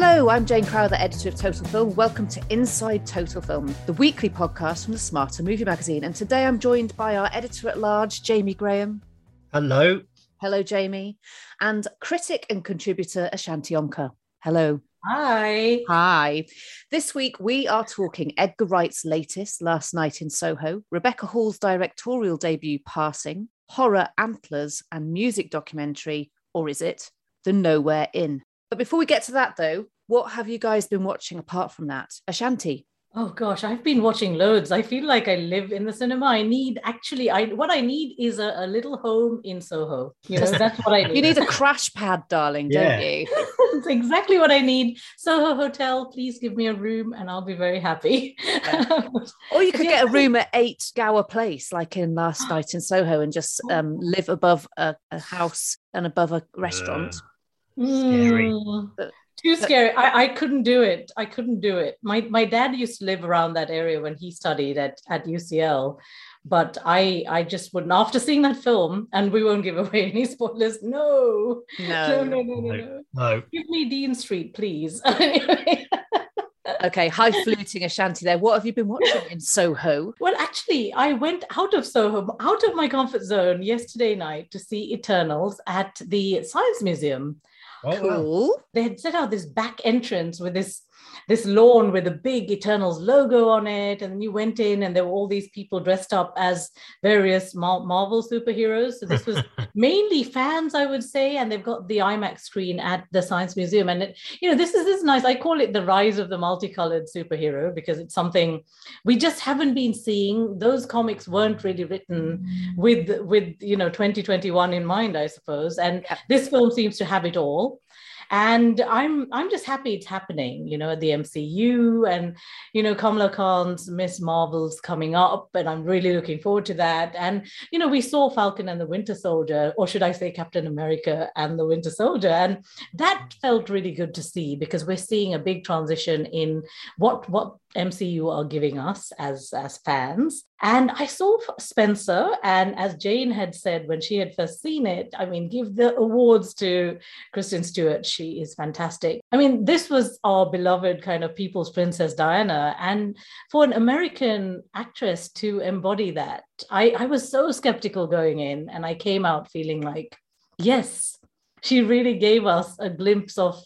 Hello, I'm Jane Crowther, editor of Total Film. Welcome to Inside Total Film, the weekly podcast from the Smarter Movie Magazine. And today I'm joined by our editor-at-large, Jamie Graham. Hello. Hello, Jamie. And critic and contributor, Ashanti Onka. Hello. Hi. Hi. This week we are talking Edgar Wright's latest, Last Night in Soho, Rebecca Hall's directorial debut, Passing, horror Antlers, and music documentary, or is it, The Nowhere Inn? But before we get to that, though, what have you guys been watching apart from that? Ashanti? Oh gosh, I've been watching loads. I feel like I live in the cinema. What I need is a little home in Soho. You know, that's what I need. You need a crash pad, darling, don't you? That's exactly what I need. Soho Hotel, please give me a room and I'll be very happy. Yeah. Or you could get a room at 8 Gower Place, like in Last Night in Soho, and just live above a house and above a restaurant. Scary. Too scary. I couldn't do it. My dad used to live around that area when he studied at UCL, but I just wouldn't. After seeing that film, and we won't give away any spoilers. No. Give me Dean Street, please. Okay, highfalutin Ashanti there. What have you been watching in Soho? Well, actually, I went out of Soho, out of my comfort zone yesterday night to see Eternals at the Science Museum. Oh, cool. Wow. They had set out this back entrance with this lawn with a big Eternals logo on it. And then you went in and there were all these people dressed up as various Marvel superheroes. So this was mainly fans, I would say. And they've got the IMAX screen at the Science Museum. And, this is nice. I call it the rise of the multicolored superhero because it's something we just haven't been seeing. Those comics weren't really written with 2021 in mind, I suppose. And this film seems to have it all. And I'm just happy it's happening, at the MCU, and, Kamala Khan's Miss Marvel's coming up, and I'm really looking forward to that. And, we saw Falcon and the Winter Soldier, or should I say Captain America and the Winter Soldier. And that felt really good to see because we're seeing a big transition in what MCU are giving us as fans. And I saw Spencer, and as Jane had said when she had first seen it, give the awards to Kristen Stewart. She is fantastic. This was our beloved kind of people's Princess Diana. And for an American actress to embody that, I was so skeptical going in, and I came out feeling like, yes, she really gave us a glimpse of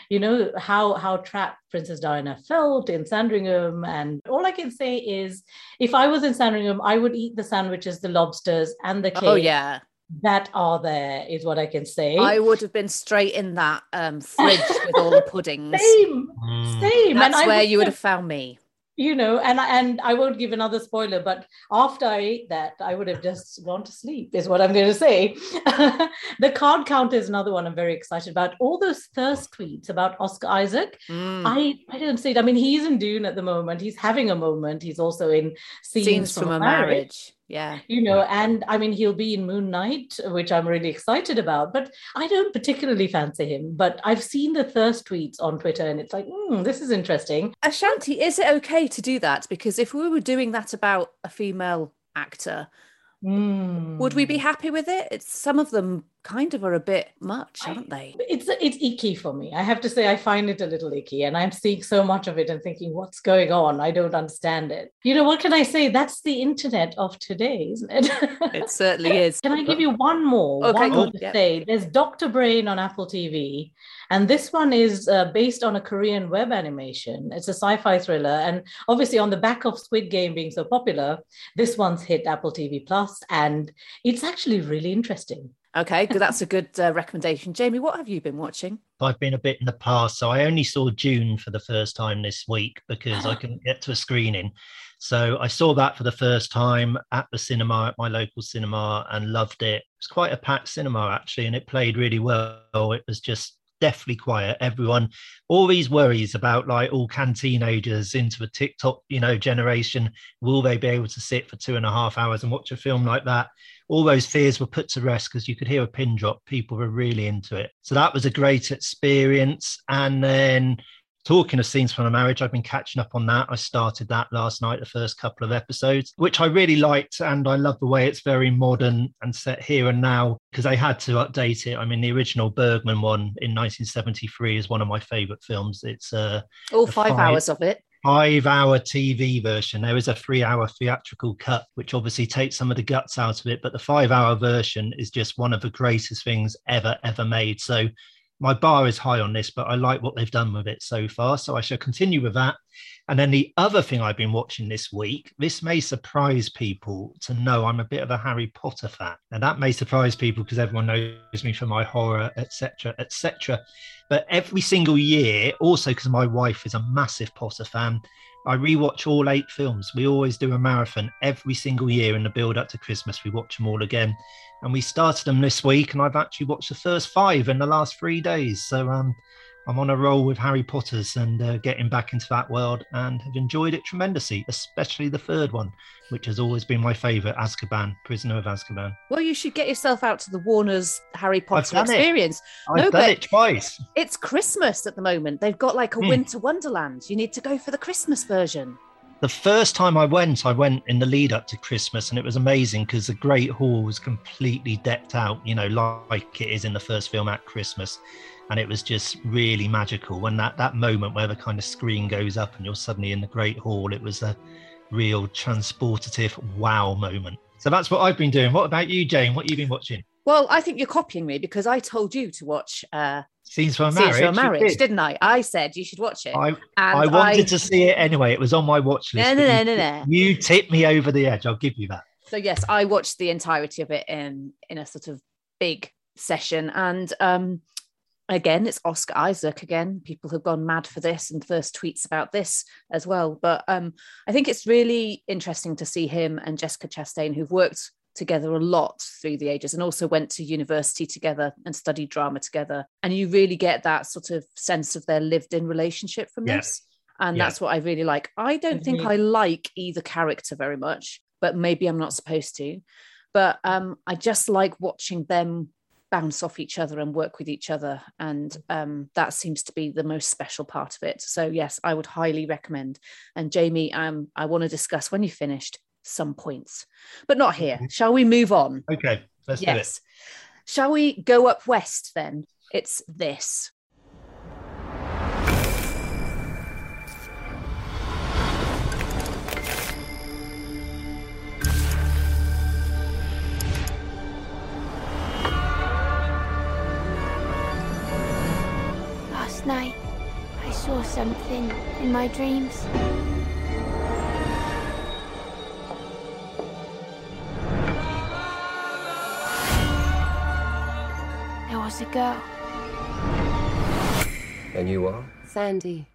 how trapped Princess Diana felt in Sandringham. And all I can say is, if I was in Sandringham, I would eat the sandwiches, the lobsters, and the cake. Oh, yeah. That are there, is what I can say. I would have been straight in that fridge with all the puddings. Same. That's and where you would have found me. And I won't give another spoiler, but after I ate that, I would have just gone to sleep, is what I'm going to say. The card counter is another one I'm very excited about. All those thirst tweets about Oscar Isaac, I don't see it. He's in Dune at the moment. He's having a moment. He's also in Scenes from a Marriage. Yeah. And he'll be in Moon Knight, which I'm really excited about, but I don't particularly fancy him. But I've seen the thirst tweets on Twitter and it's like, this is interesting. Ashanti, is it okay to do that? Because if we were doing that about a female actor, would we be happy with it? Some of them kind of are a bit much, aren't they? It's icky for me. I have to say, I find it a little icky, and I'm seeing so much of it and thinking, what's going on? I don't understand it. What can I say? That's the internet of today, isn't it? It certainly is. Can I give you one more? Okay, one more to say. There's Dr. Brain on Apple TV, and this one is based on a Korean web animation. It's a sci-fi thriller, and obviously on the back of Squid Game being so popular, this one's hit Apple TV Plus, and it's actually really interesting. Okay, that's a good recommendation. Jamie, what have you been watching? I've been a bit in the past, so I only saw Dune for the first time this week because I couldn't get to a screening. So I saw that for the first time at the cinema, at my local cinema, and loved it. It was quite a packed cinema, actually, and it played really well. It was just deathly quiet. Everyone, all these worries about all can teenagers into a TikTok, generation, will they be able to sit for 2.5 hours and watch a film like that? All those fears were put to rest because you could hear a pin drop. People were really into it. So that was a great experience. And then Talking of Scenes from a Marriage, I've been catching up on that. I started that last night, the first couple of episodes, which I really liked. And I love the way it's very modern and set here and now, because they had to update it. I mean, the original Bergman one in 1973 is one of my favourite films. It's all 5 hours of it. 5-hour TV version. There is a 3-hour theatrical cut, which obviously takes some of the guts out of it. But the 5-hour version is just one of the greatest things ever made. So my bar is high on this, but I like what they've done with it so far. So I shall continue with that. And then the other thing I've been watching this week, this may surprise people to know I'm a bit of a Harry Potter fan. And that may surprise people because everyone knows me for my horror, etc., etc. But every single year, also because my wife is a massive Potter fan, I rewatch all 8 films. We always do a marathon every single year in the build up to Christmas. We watch them all again. And we started them this week, and I've actually watched the first 5 in the last 3 days. So I'm on a roll with Harry Potter's and getting back into that world, and have enjoyed it tremendously, especially the third one, which has always been my favourite, Azkaban, Prisoner of Azkaban. Well, you should get yourself out to the Warner's Harry Potter experience. I've done it twice. It's Christmas at the moment. They've got like a winter wonderland. You need to go for the Christmas version. The first time I went in the lead up to Christmas, and it was amazing because the Great Hall was completely decked out, you know, like it is in the first film at Christmas. And it was just really magical when that moment where the kind of screen goes up and you're suddenly in the Great Hall. It was a real transportative wow moment. So that's what I've been doing. What about you, Jane? What have you been watching? Well, I think you're copying me because I told you to watch Scenes from a Marriage, didn't I? I said you should watch it. I wanted to see it anyway. It was on my watch list. No. You tipped me over the edge. I'll give you that. So yes, I watched the entirety of it in a sort of big session. And again, it's Oscar Isaac again. People have gone mad for this and first tweets about this as well. But I think it's really interesting to see him and Jessica Chastain, who've worked together a lot through the ages and also went to university together and studied drama together. And you really get that sort of sense of their lived-in relationship from this. And that's what I really like. I don't think I like either character very much, but maybe I'm not supposed to. But I just like watching them bounce off each other and work with each other. And that seems to be the most special part of it. So yes, I would highly recommend. And Jamie, I want to discuss when you finished some points, but not here. Shall we move on? Okay, let's do it. Shall we go up west then? It's this. Last night, I saw something in my dreams. There was a girl. And you are? Sandy.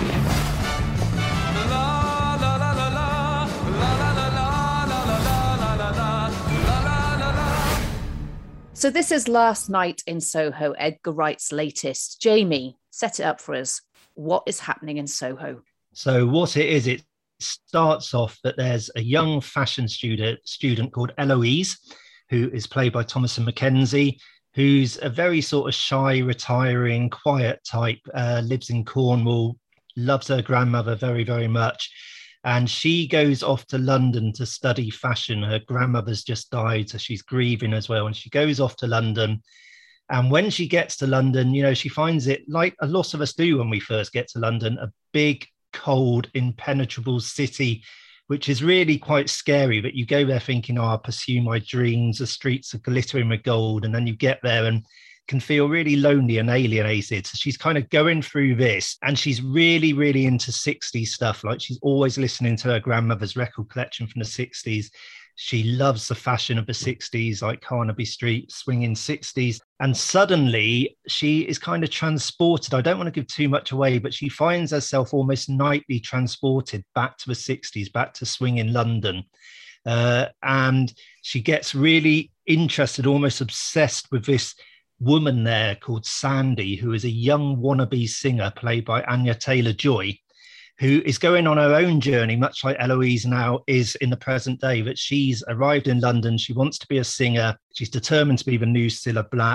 So this is Last Night in Soho, Edgar Wright's latest. Jamie, set it up for us. What is happening in Soho? So what it is, it starts off that there's a young fashion student called Eloise, who is played by Thomasin McKenzie, who's a very sort of shy, retiring, quiet type, lives in Cornwall, loves her grandmother very, very much. And she goes off to London to study fashion. Her grandmother's just died, so she's grieving as well. And she goes off to London. And when she gets to London, you know, she finds it, like a lot of us do when we first get to London, a big, cold, impenetrable city, which is really quite scary. But you go there thinking, oh, I'll pursue my dreams. The streets are glittering with gold. And then you get there and can feel really lonely and alienated. So she's kind of going through this, and she's really, really into 60s stuff. Like, she's always listening to her grandmother's record collection from the 60s. She loves the fashion of the 60s, like Carnaby Street, swinging 60s. And suddenly she is kind of transported. I don't want to give too much away, but she finds herself almost nightly transported back to the 60s, back to swinging London. And she gets really interested, almost obsessed with this woman there called Sandy, who is a young wannabe singer played by Anya Taylor-Joy, who is going on her own journey, much like Eloise now is in the present day. But she's arrived in London. She wants to be a singer. She's determined to be the new Cilla Black.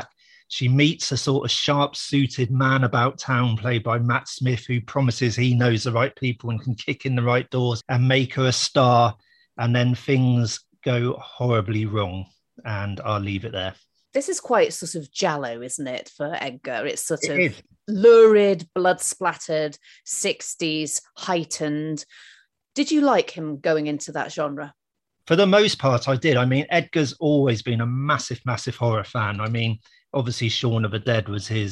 She meets a sort of sharp-suited man about town played by Matt Smith, who promises he knows the right people and can kick in the right doors and make her a star. And then things go horribly wrong. And I'll leave it there. This is quite sort of giallo, isn't it, for Edgar? It's sort It of is. lurid, blood-splattered, 60s, heightened. Did you like him going into that genre? For the most part, I did. I mean, Edgar's always been a massive, massive horror fan. I mean, obviously, Shaun of the Dead was his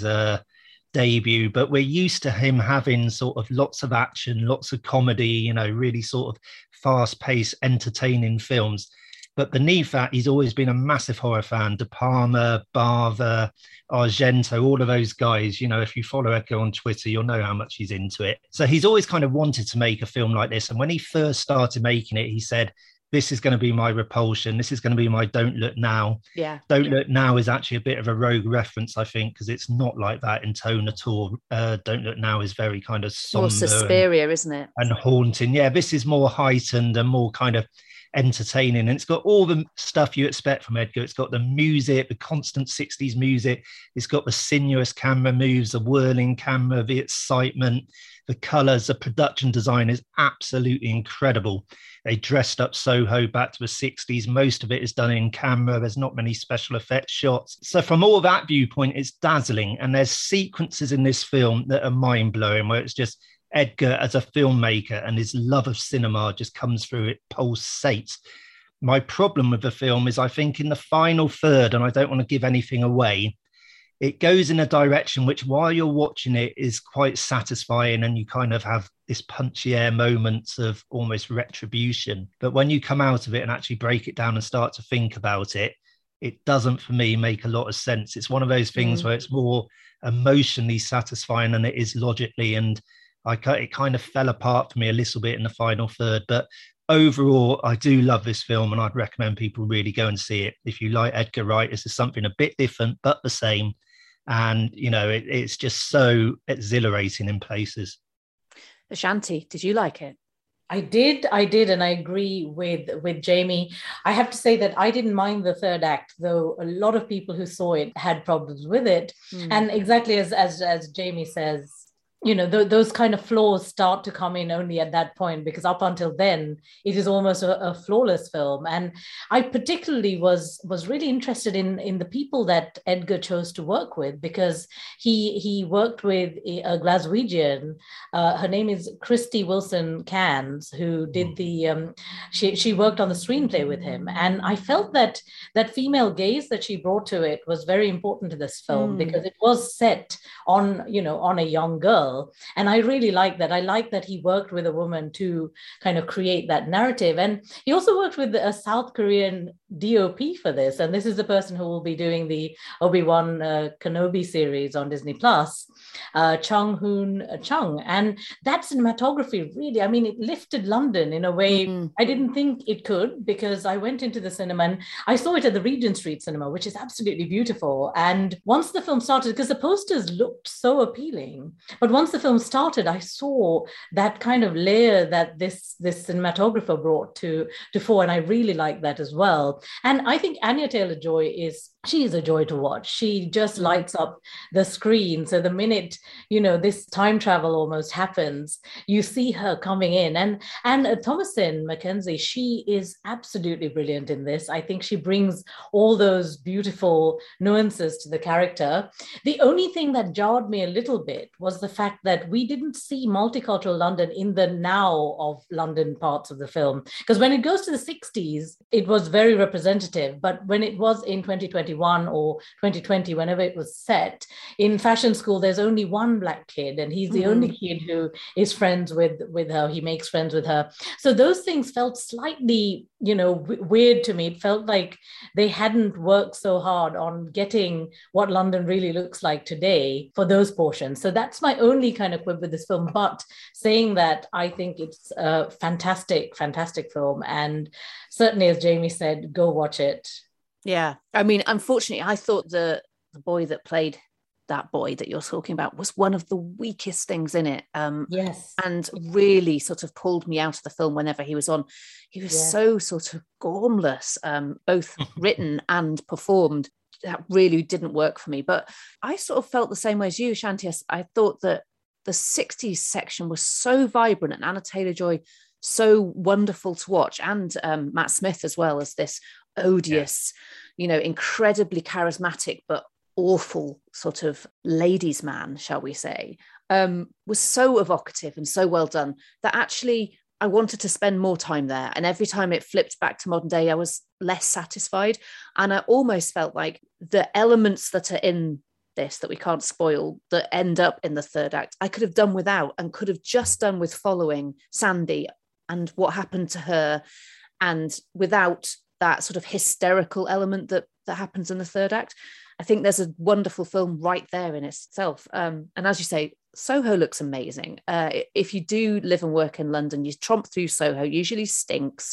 debut, but we're used to him having sort of lots of action, lots of comedy, you know, really sort of fast-paced, entertaining films. But beneath that, he's always been a massive horror fan. De Palma, Bava, Argento, all of those guys. You know, if you follow Edgar on Twitter, you'll know how much he's into it. So he's always kind of wanted to make a film like this. And when he first started making it, he said, this is going to be my Repulsion. This is going to be my Don't Look Now. Yeah. Don't Look Now is actually a bit of a rogue reference, I think, because it's not like that in tone at all. Don't Look Now is very kind of somber. More Suspiria, isn't it? And haunting. Yeah, this is more heightened and more kind of entertaining, and it's got all the stuff you expect from Edgar. It's got the music, the constant 60s music. It's got the sinuous camera moves, the whirling camera, the excitement, the colors. The production design is absolutely incredible. They dressed up Soho back to the 60s. Most of it is done in camera. There's not many special effects shots. So from all that viewpoint, it's dazzling. And there's sequences in this film that are mind-blowing, where it's just Edgar as a filmmaker and his love of cinema just comes through. It pulsates. My problem with the film is I think in the final third, and I don't want to give anything away, it goes in a direction which while you're watching it is quite satisfying, and you kind of have this punchy air moments of almost retribution. But when you come out of it and actually break it down and start to think about it, it doesn't for me make a lot of sense. It's one of those things where it's more emotionally satisfying than it is logically, and it kind of fell apart for me a little bit in the final third. But overall, I do love this film, and I'd recommend people really go and see it. If you like Edgar Wright, this is something a bit different, but the same. And, you know, it's just so exhilarating in places. Ashanti, did you like it? I did, and I agree with Jamie. I have to say that I didn't mind the third act, though a lot of people who saw it had problems with it. And exactly as Jamie says, you know, those kind of flaws start to come in only at that point, because up until then, it is almost a flawless film. And I particularly was really interested in the people that Edgar chose to work with, because he worked with a Glaswegian. Her name is Christy Wilson Cairns, who did the, she worked on the screenplay with him. And I felt that female gaze that she brought to it was very important to this film, because it was set on, you know, on a young girl. And I really like that. I like that he worked with a woman to kind of create that narrative. And he also worked with a South Korean DOP for this. And this is the person who will be doing the Obi-Wan Kenobi series on Disney Plus, Chung Hoon Chung. And that cinematography really, I mean, it lifted London in a way I didn't think it could, because I went into the cinema and I saw it at the Regent Street Cinema, which is absolutely beautiful. And once the film started, because the posters looked so appealing, but once the film started, I saw that kind of layer that this cinematographer brought to fore, and I really like that as well. And I think Anya Taylor-Joy she's a joy to watch. She just lights up the screen. So the minute, you know, this time travel almost happens, you see her coming in. And Thomasin McKenzie, she is absolutely brilliant in this. I think she brings all those beautiful nuances to the character. The only thing that jarred me a little bit was the fact that we didn't see multicultural London in the now of London parts of the film. Because when it goes to the 60s, it was very representative. But when it was in 2021 or 2020, whenever it was set, in fashion school, there's only one Black kid, and he's the only kid who is friends with her. He makes friends with her. So those things felt slightly, you know, weird to me. It felt like they hadn't worked so hard on getting what London really looks like today for those portions. So that's my only kind of quib with this film. But saying that, I think it's a fantastic, fantastic film. And certainly, as Jamie said, go watch it. Yeah. I mean, unfortunately, I thought the boy that played that boy that you're talking about was one of the weakest things in it. Yes. And really sort of pulled me out of the film whenever he was on. He was so sort of gormless, both written and performed. that really didn't work for me. But I sort of felt the same way as you, Shanti. I thought that the 60s section was so vibrant, and Anna Taylor-Joy so wonderful to watch, and Matt Smith as well, as this odious, incredibly charismatic but awful sort of ladies' man, shall we say, was so evocative and so well done that actually I wanted to spend more time there. And every time it flipped back to modern day, I was less satisfied. And I almost felt like the elements that are in this, that we can't spoil, that end up in the third act, I could have done without, and could have just done with following Sandy and what happened to her, and without that sort of hysterical element that happens in the third act. I think there's a wonderful film right there in itself. And as you say, Soho looks amazing. If you do live and work in London, you tromp through Soho, usually stinks,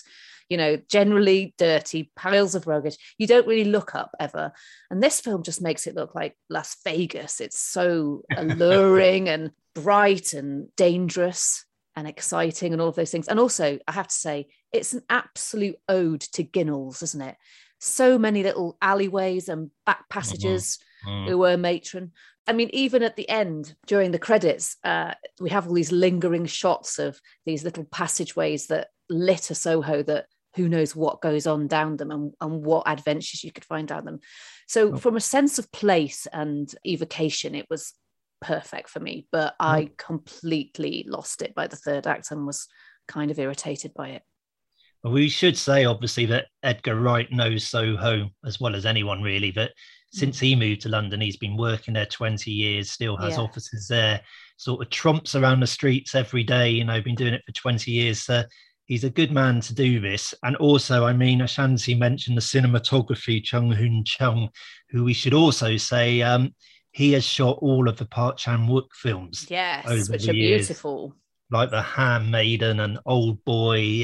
generally dirty, piles of rubbish. You don't really look up ever. And this film just makes it look like Las Vegas. It's so alluring and bright and dangerous and exciting and all of those things. And also, I have to say, it's an absolute ode to Ginnells, isn't it? So many little alleyways and back passages who were matron. I mean, even at the end, during the credits, we have all these lingering shots of these little passageways that litter Soho, that who knows what goes on down them, and what adventures you could find down them. So from a sense of place and evocation, it was perfect for me, but I completely lost it by the third act and was kind of irritated by it. Well, we should say, obviously, that Edgar Wright knows Soho as well as anyone, really. But since he moved to London, he's been working there 20 years, still has offices there, sort of tromps around the streets every day, been doing it for 20 years. So he's a good man to do this. And also, I mean, Ashanti mentioned the cinematography, Chung Hoon Chung, who we should also say, he has shot all of the Park Chan-wook films. Yes, which are beautiful. Like The Handmaiden and Old Boy,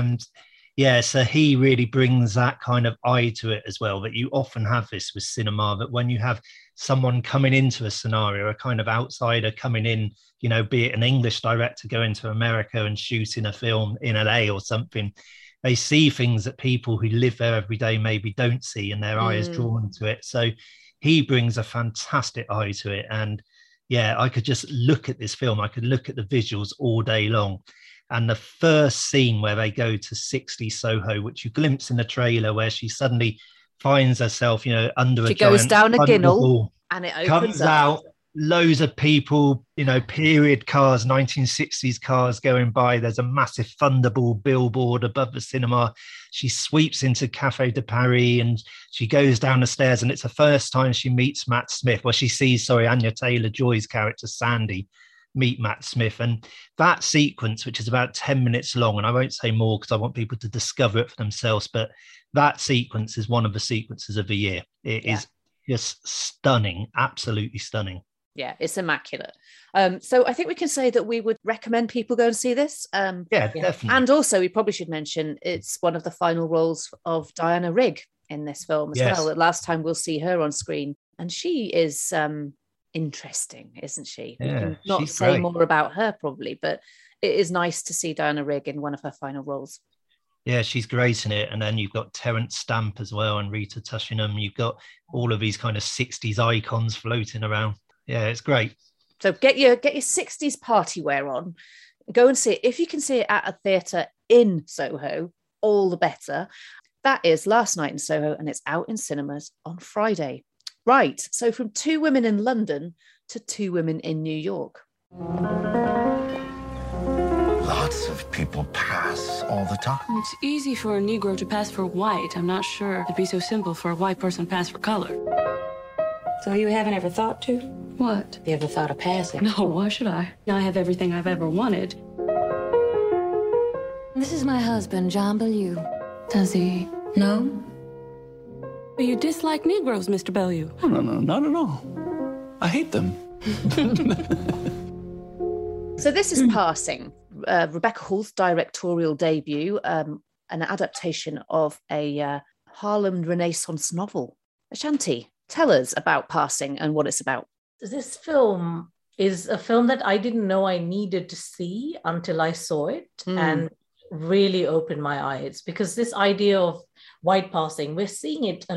so he really brings that kind of eye to it as well, that you often have this with cinema, that when you have someone coming into a scenario, a kind of outsider coming in, be it an English director going to America and shooting a film in LA or something, they see things that people who live there every day maybe don't see, and their eye is drawn to it. So he brings a fantastic eye to it. And I could just look at this film. I could look at the visuals all day long. And the first scene where they go to 60 Soho, which you glimpse in the trailer, where she suddenly finds herself, under she goes down a Ginnell and it opens comes up. Out, loads of people, period cars, 1960s cars going by. There's a massive Thunderball billboard above the cinema. She sweeps into Café de Paris and she goes down the stairs, and it's the first time she meets Matt Smith. Well, she sees, Anya Taylor-Joy's character, Sandy, meet Matt Smith. And that sequence, which is about 10 minutes long, and I won't say more because I want people to discover it for themselves, but that sequence is one of the sequences of the year. It is just stunning, absolutely stunning. Yeah, it's immaculate. So I think we can say that we would recommend people go and see this. Definitely. And also, we probably should mention it's one of the final roles of Diana Rigg in this film as well. The last time we'll see her on screen. And she is interesting, isn't she? We can not say great. More about her probably, but it is nice to see Diana Rigg in one of her final roles. Yeah, she's great in it. And then you've got Terence Stamp as well, and Rita Tushingham. You've got all of these kind of 60s icons floating around. Yeah, it's great. So get your 60s party wear on. Go and see it. If you can see it at a theatre in Soho, all the better. That is Last Night in Soho, and it's out in cinemas on Friday. Right, so from 2 women in London to 2 women in New York. Lots of people pass all the time. It's easy for a Negro to pass for white. I'm not sure it'd be so simple for a white person to pass for color. So you haven't ever thought to? What? You ever thought of passing? No, why should I? I have everything I've ever wanted. This is my husband, John Bellew. Does he? No? You dislike Negroes, Mr. Bellew? No, not at all. I hate them. So this is Passing, Rebecca Hall's directorial debut, an adaptation of a Harlem Renaissance novel. Ashanti, tell us about Passing and what it's about. This film is a film that I didn't know I needed to see until I saw it, and really opened my eyes, because this idea of white passing, we're seeing it a lot.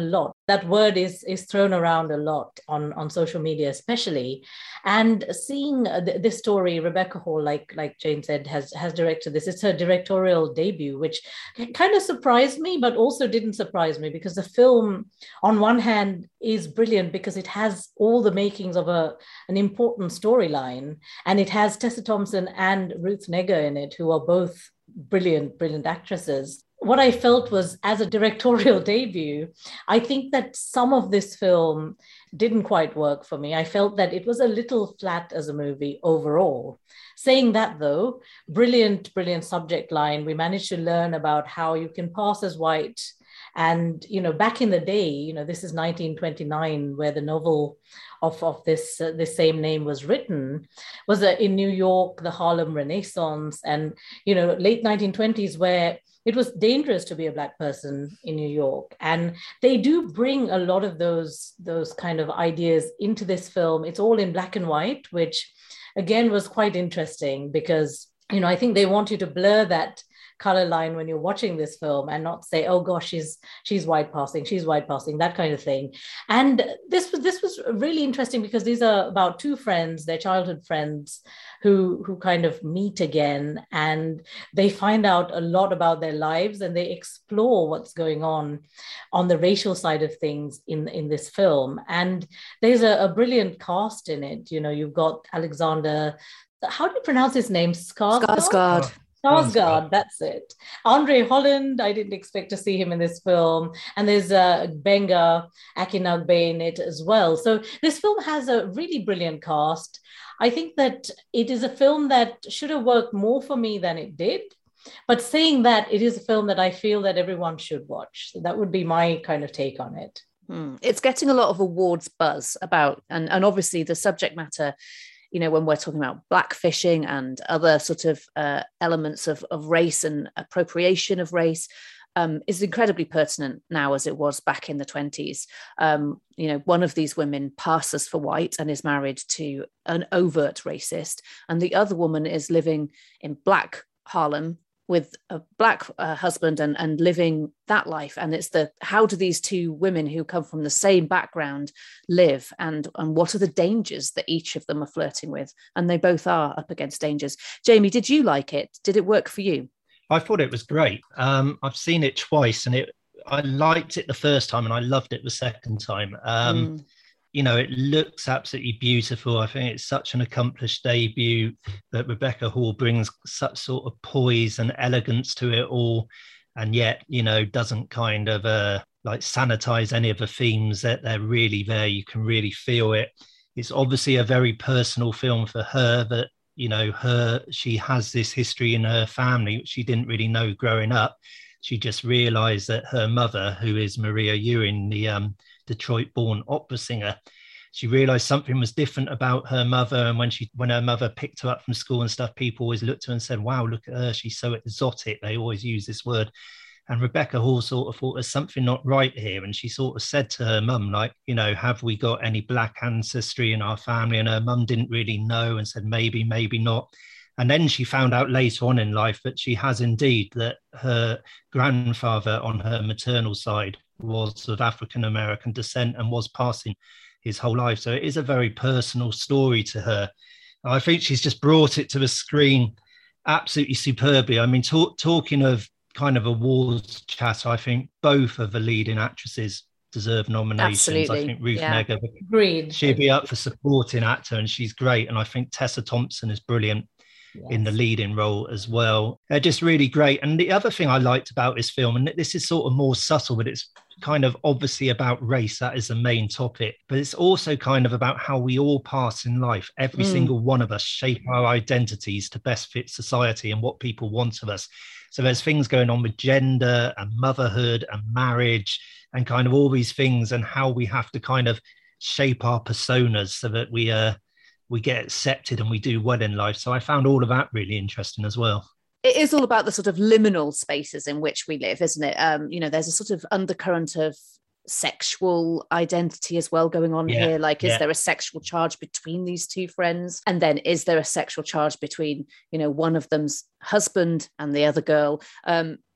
that word is thrown around a lot on social media, especially. And seeing this story, Rebecca Hall, like Jane said, has directed this. It's her directorial debut, which kind of surprised me, but also didn't surprise me, because the film, on one hand, is brilliant because it has all the makings of an important storyline, and it has Tessa Thompson and Ruth Negga in it, who are both brilliant actresses. What I felt was, as a directorial debut, I think that some of this film didn't quite work for me. I felt that it was a little flat as a movie overall. Saying that, though, brilliant subject line. We managed to learn about how you can pass as white. And, back in the day, this is 1929, where the novel of this same name was written, was in New York, the Harlem Renaissance, and, late 1920s, where it was dangerous to be a Black person in New York. And they do bring a lot of those kind of ideas into this film. It's all in black and white, which again was quite interesting because, I think they want you to blur that color line when you're watching this film and not say, oh gosh, she's white passing, that kind of thing. And this was really interesting because these are about two friends, their childhood friends, who kind of meet again, and they find out a lot about their lives, and they explore what's going on the racial side of things in this film. And there's a brilliant cast in it. You've got Alexander, how do you pronounce his name? Skarsgård. Skarsgård, that's it. Andre Holland, I didn't expect to see him in this film. And there's Gbenga Akinagbe in it as well. So this film has a really brilliant cast. I think that it is a film that should have worked more for me than it did. But saying that, it is a film that I feel that everyone should watch. So that would be my kind of take on it. It's getting a lot of awards buzz about, and obviously the subject matter, when we're talking about blackfishing and other sort of elements of race and appropriation of race, is incredibly pertinent now as it was back in the 20s. One of these women passes for white and is married to an overt racist, and the other woman is living in Black Harlem with a Black husband and living that life. And it's how do these two women who come from the same background live, and what are the dangers that each of them are flirting with? And they both are up against dangers. Jamie, did you like it? Did it work for you? I thought it was great. I've seen it twice, and I liked it the first time and I loved it the second time. It looks absolutely beautiful. I think it's such an accomplished debut that Rebecca Hall brings such sort of poise and elegance to it all, and yet, doesn't kind of sanitize any of the themes that they're really there. You can really feel it. It's obviously a very personal film for her, that she has this history in her family which she didn't really know growing up. She just realized that her mother, who is Maria Ewing, the Detroit-born opera singer, she realized something was different about her mother. And when her mother picked her up from school and stuff, people always looked at her and said, wow, look at her, she's so exotic. They always use this word. And Rebecca Hall sort of thought there's something not right here. And she sort of said to her mum, have we got any Black ancestry in our family? And her mum didn't really know and said, maybe not. And then she found out later on in life that she has indeed, that her grandfather on her maternal side was of African-American descent and was passing his whole life. So it is a very personal story to her. I think she's just brought it to the screen absolutely superbly. I mean, talking of kind of awards chat, I think both of the leading actresses deserve nominations. Absolutely. I think Ruth Negga, Agreed. she'd be up for supporting actor, and she's great. And I think Tessa Thompson is brilliant. Yes. In the leading role as well. They're just really great. And the other thing I liked about this film, and this is sort of more subtle, but it's kind of obviously about race, that is the main topic, but it's also kind of about how we all pass in life. Every single one of us shape our identities to best fit society and what people want of us. So there's things going on with gender and motherhood and marriage and kind of all these things, and how we have to kind of shape our personas so that we get accepted and we do well in life. So I found all of that really interesting as well. It is all about the sort of liminal spaces in which we live, isn't it? There's a sort of undercurrent of sexual identity as well going on here. Is there a sexual charge between these two friends? And then is there a sexual charge between, one of them's husband and the other girl?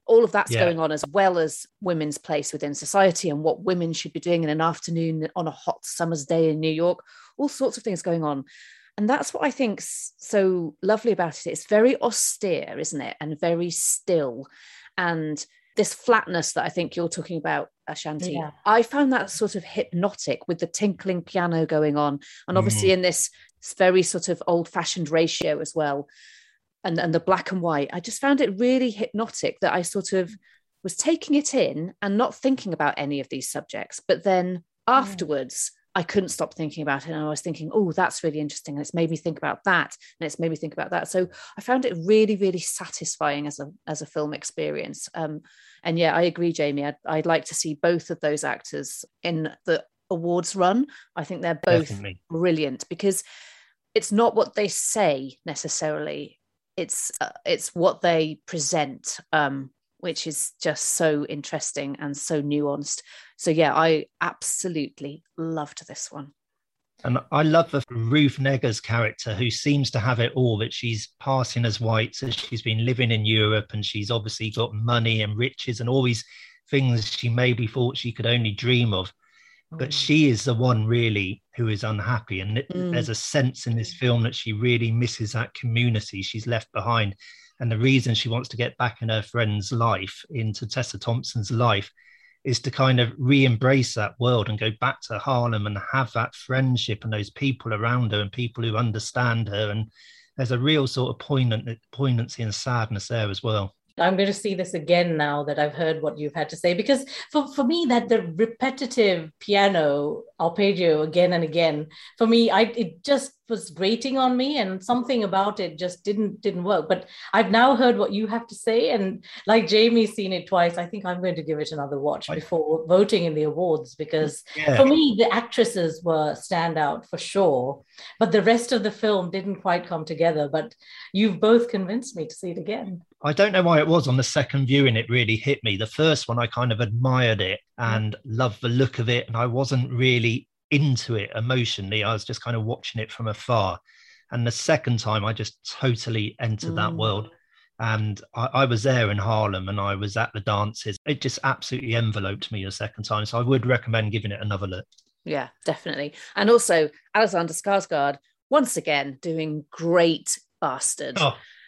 all of that's Yeah. going on, as well as women's place within society and what women should be doing in an afternoon on a hot summer's day in New York, all sorts of things going on. And that's what I think's so lovely about it. It's very austere, isn't it? And very still. And this flatness that I think you're talking about, Ashanti, I found that sort of hypnotic with the tinkling piano going on. And obviously in this very sort of old-fashioned ratio as well. And the black and white, I just found it really hypnotic that I sort of was taking it in and not thinking about any of these subjects. But then afterwards, I couldn't stop thinking about it. And I was thinking, oh, that's really interesting. And it's made me think about that. And it's made me think about that. So I found it really, really satisfying as a film experience. And yeah, I agree, Jamie. I'd like to see both of those actors in the awards run. I think they're both brilliant, because it's not what they say necessarily. It's what they present, which is just so interesting and so nuanced. So yeah, I absolutely loved this one. And I love the Ruth Negga's character, who seems to have it all, that she's passing as white. So she's been living in Europe and she's obviously got money and riches and all these things she maybe thought she could only dream of. But she is the one really who is unhappy. And there's a sense in this film that she really misses that community she's left behind. And the reason she wants to get back in her friend's life, into Tessa Thompson's life, is to kind of re-embrace that world and go back to Harlem and have that friendship and those people around her and people who understand her. And there's a real sort of poignancy and sadness there as well. I'm going to see this again now that I've heard what you've had to say, because for me, that the repetitive piano arpeggio again and again, for me, it just was grating on me, and something about it just didn't work. But I've now heard what you have to say, and like Jamie's seen it twice, I think I'm going to give it another watch before voting in the awards, because for me, the actresses were standout for sure, but the rest of the film didn't quite come together. But you've both convinced me to see it again. I don't know why it was on the second viewing it really hit me. The first one I kind of admired it and loved the look of it, and I wasn't really into it emotionally. I was just kind of watching it from afar. And the second time I just totally entered that world. And I was there in Harlem and I was at the dances. It just absolutely enveloped me the second time. So I would recommend giving it another look. Yeah, definitely. And also Alexander Skarsgård, once again, doing great bastard.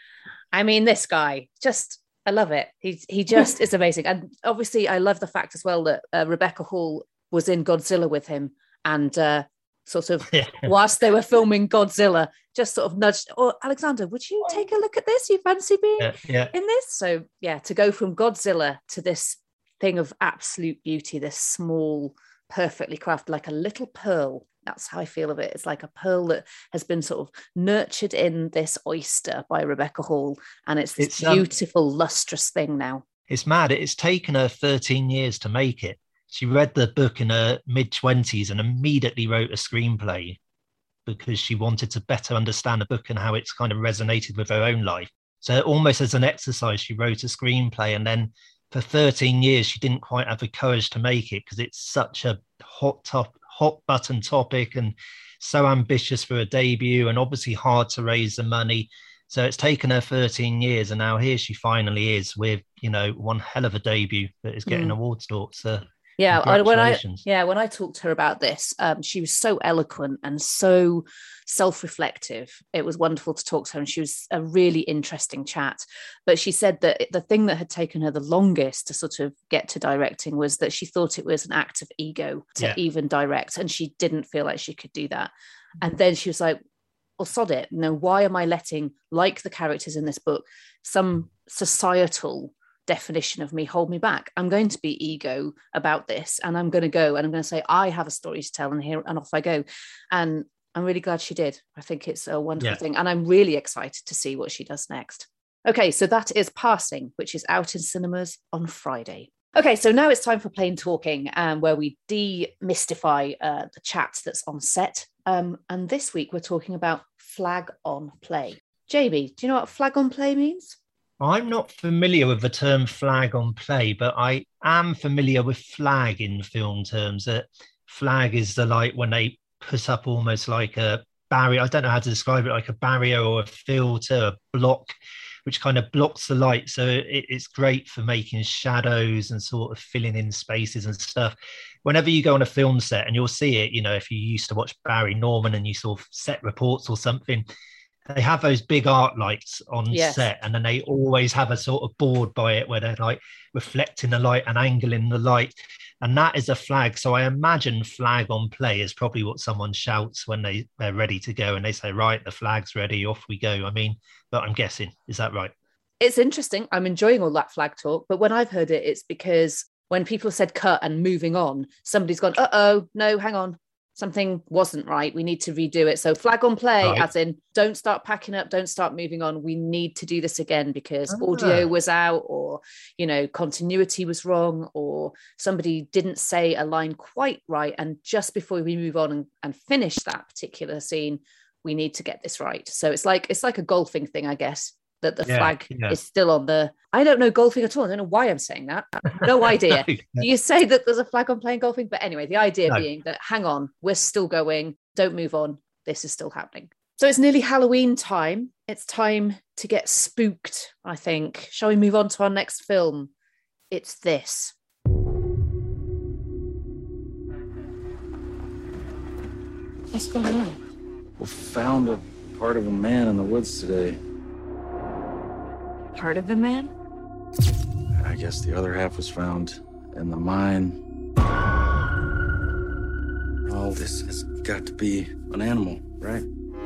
I mean, this guy, just, I love it. He just is amazing. And obviously, I love the fact as well that Rebecca Hall was in Godzilla with him, and sort of, whilst they were filming Godzilla, just sort of nudged, oh, Alexander, would you take a look at this? You fancy being in this? So yeah, to go from Godzilla to this thing of absolute beauty, this small, perfectly crafted, like a little pearl. That's how I feel of it. It's like a pearl that has been sort of nurtured in this oyster by Rebecca Hall. And it's this beautiful, lustrous thing now. It's mad. It's taken her 13 years to make it. She read the book in her mid-20s and immediately wrote a screenplay because she wanted to better understand the book and how it's kind of resonated with her own life. So almost as an exercise, she wrote a screenplay. And then for 13 years, she didn't quite have the courage to make it because it's such a hot button topic and so ambitious for a debut and obviously hard to raise the money. So it's taken her 13 years and now here she finally is with, one hell of a debut that is getting awards talks. Yeah, when I talked to her about this, she was so eloquent and so self-reflective. It was wonderful to talk to her, and she was a really interesting chat. But she said that the thing that had taken her the longest to sort of get to directing was that she thought it was an act of ego to even direct, and she didn't feel like she could do that. And then she was like, well, sod it. Why am I letting, like the characters in this book, some societal definition of me hold me back? I'm going to be ego about this, and I'm going to go and I'm going to say I have a story to tell, and off I go. And I'm really glad she did. I think it's a wonderful thing, and I'm really excited to see what she does next. Okay, so that is Passing, which is out in cinemas on Friday. Okay, so now it's time for Plain Talking, where we demystify the chat that's on set. And this week we're talking about flag on play. Jamie, do you know what flag on play means? I'm not familiar with the term flag on play, but I am familiar with flag in film terms. That flag is when they put up almost like a barrier. I don't know how to describe it, like a barrier or a filter, a block which kind of blocks the light. So it's great for making shadows and sort of filling in spaces and stuff. Whenever you go on a film set, and you'll see it, if you used to watch Barry Norman and you saw set reports or something, they have those big art lights on set, and then they always have a sort of board by it where they're like reflecting the light and angling the light. And that is a flag. So I imagine flag on play is probably what someone shouts when they're ready to go and they say, right, the flag's ready, off we go. I mean, but I'm guessing, is that right? It's interesting. I'm enjoying all that flag talk, but when I've heard it, it's because when people said cut and moving on, somebody's gone, uh-oh, no, hang on. Something wasn't right. We need to redo it. So flag on play, right. As in, don't start packing up, don't start moving on. We need to do this again because audio was out, or, continuity was wrong, or somebody didn't say a line quite right. And just before we move on and finish that particular scene, we need to get this right. So it's like a golfing thing, I guess, that the flag is still on the... I don't know golfing at all. I don't know why I'm saying that. No idea. No. You say that there's a flag on playing golfing, but anyway, the idea being that, hang on, we're still going, don't move on, this is still happening. So it's nearly Halloween time. It's time to get spooked, I think. Shall we move on to our next film? It's this. What's going on? We found a part of a man in the woods today. Part of the man? I guess the other half was found in the mine. All this has got to be an animal, right?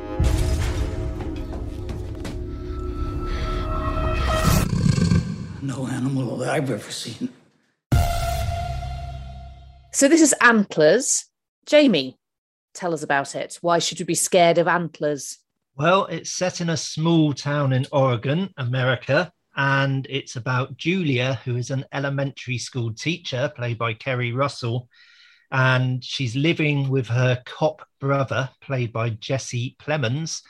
No animal that I've ever seen. So this is Antlers. Jamie, tell us about it. Why should we be scared of antlers? Well, it's set in a small town in Oregon, America, and it's about Julia, who is an elementary school teacher, played by Kerry Russell, and she's living with her cop brother, played by Jesse Plemons,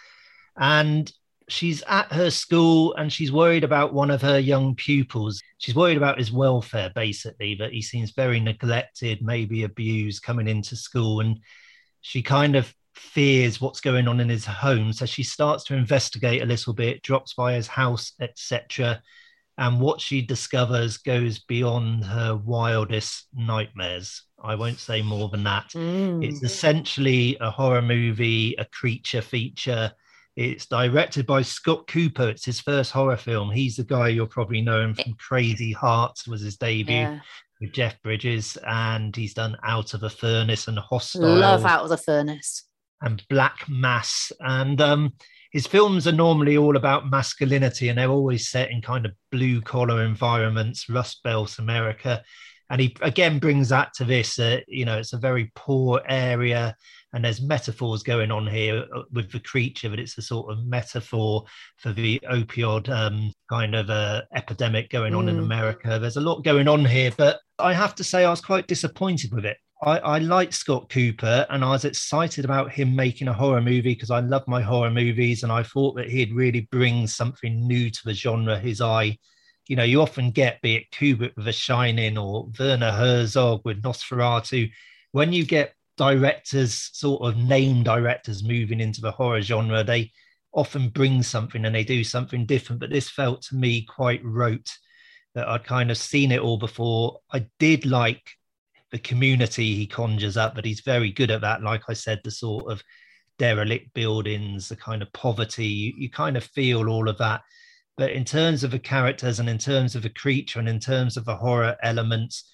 and she's at her school and she's worried about one of her young pupils. She's worried about his welfare, basically, that he seems very neglected, maybe abused coming into school, and she kind of fears what's going on in his home. So she starts to investigate a little bit, drops by his house, etc. And what she discovers goes beyond her wildest nightmares. I won't say more than that. It's essentially a horror movie, a creature feature. It's directed by Scott Cooper. It's his first horror film. He's the guy you'll probably know him from Crazy Hearts, was his debut with Jeff Bridges. And he's done Out of a Furnace and Hostile. Love Out of the Furnace. And Black Mass. And his films are normally all about masculinity, and they're always set in kind of blue collar environments, Rust Belt America. And he again brings that to this, it's a very poor area, and there's metaphors going on here with the creature, but it's a sort of metaphor for the opioid kind of epidemic going on in America. There's a lot going on here, but I have to say I was quite disappointed with it. I like Scott Cooper, and I was excited about him making a horror movie because I love my horror movies, and I thought that he'd really bring something new to the genre, his eye. You often get, be it Kubrick with The Shining or Werner Herzog with Nosferatu, when you get directors, sort of name directors moving into the horror genre, they often bring something and they do something different. But this felt to me quite rote, that I'd kind of seen it all before. I did like the community he conjures up, but he's very good at that. Like I said, the sort of derelict buildings, the kind of poverty, you kind of feel all of that. But in terms of the characters and in terms of the creature and in terms of the horror elements,